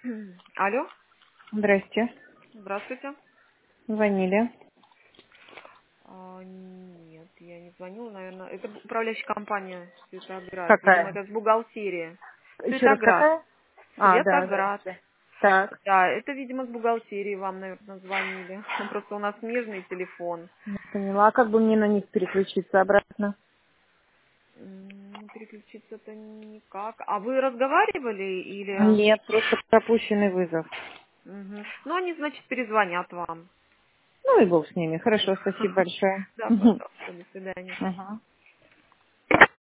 Алло, Здрасте. здравствуйте. Звонили. Нет, я не звонила, наверное. Это управляющая компания Светоград. Видимо, Какая? это с бухгалтерии. Еще раз Светоград. какая? А, да, Светоград. здрасте. Так. Да, это, видимо, с бухгалтерии вам, наверное, звонили. Просто у нас смежный телефон. Не поняла, как бы мне на них переключиться обратно. Переключиться-то никак. А вы разговаривали или... Нет, просто пропущенный вызов. Ну, они, значит, перезвонят вам. Ну и бог с ними. Хорошо, спасибо большое. Да, Мгм. пожалуйста, до свидания. Ага.